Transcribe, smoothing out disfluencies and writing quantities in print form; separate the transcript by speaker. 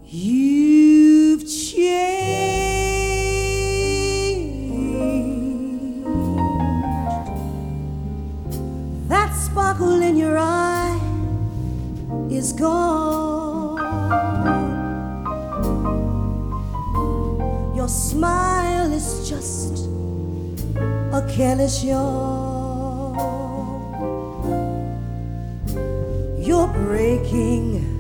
Speaker 1: You've changed. That sparkle in your eye is gone. Your smile is just a careless yawn. You're breaking